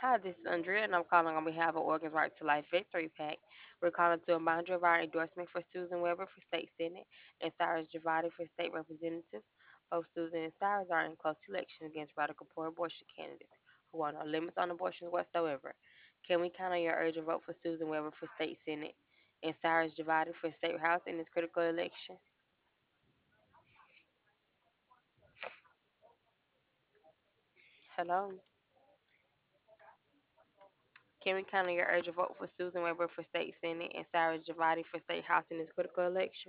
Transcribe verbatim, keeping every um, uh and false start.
Hi, this is Andrea, and I'm calling on behalf of Oregon's Right to Life Victory PAC. We're calling to remind you of our endorsement for Susan Weber for State Senate and Cyrus Javadi for State Representative. Both Susan and Cyrus are in close election against radical pro-abortion candidates who want no limits on abortion whatsoever. Can we count on your urgent vote for Susan Weber for State Senate and Cyrus Javadi for State House in this critical election? Hello. Can we count on your urgent vote for Susan Weber for State Senate and Cyrus Javadi for State House in this critical election?